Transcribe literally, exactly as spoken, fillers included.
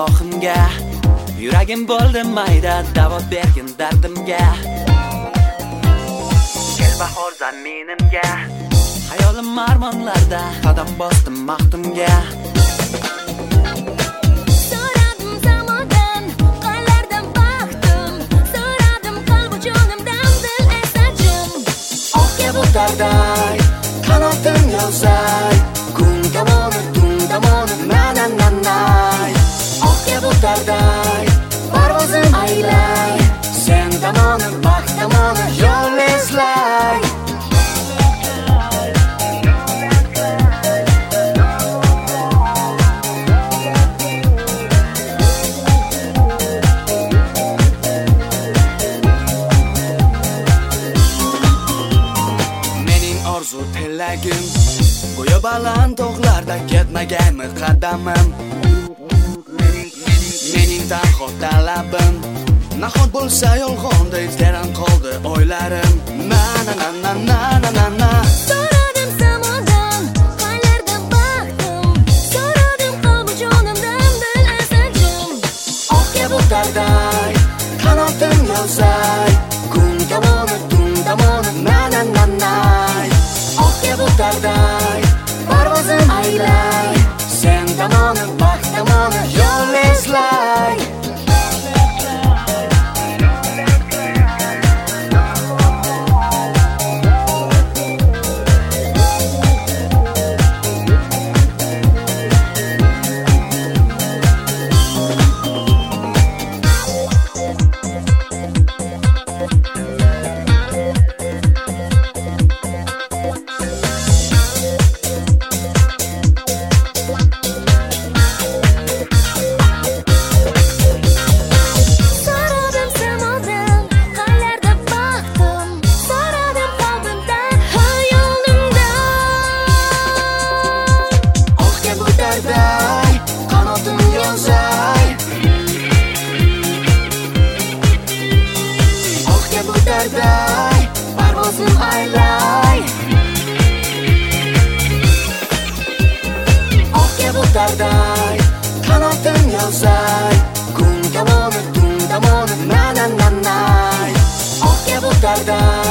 ilohimga. Yuragim bo'ldi mayda, davo bergin dardimga. Kel bahor zaminimga, hayolim armonlarda, qadam bosdim maqtumga. So'radim zamondan, qaylardan baxtim, so'radim qalbu jonimdan dil esajim. Oq bulutlarday qanotim yozay, kun tomoni tun tomoni na-na-na-nay. Oq bulutlarday parvozim aylay, sen tomoni baxt tomoni yo'l izlay. Orzu tilagim go'yo baland tog'larda ketmagaymi qadamim. Mening tanho talabim nahot bo'lsa yolg'ondek teran qoldi o'ylarim. Na na na na na na na na. So'radim zamondan, qaylardan baxtim, so'radim qalbu jonimdan dil esajim. Oq bulutlarday qanotim yozay, kun tomoni tun tomoni na na na na. Oq bulutlarday parvozim aylay, sen tomoni baxt tomoni yo'l izlay. Parvozim aylay, oq bulutlarday qanotim yozay, kun tomoni tun tomoni na na na na. Oq bulutlarday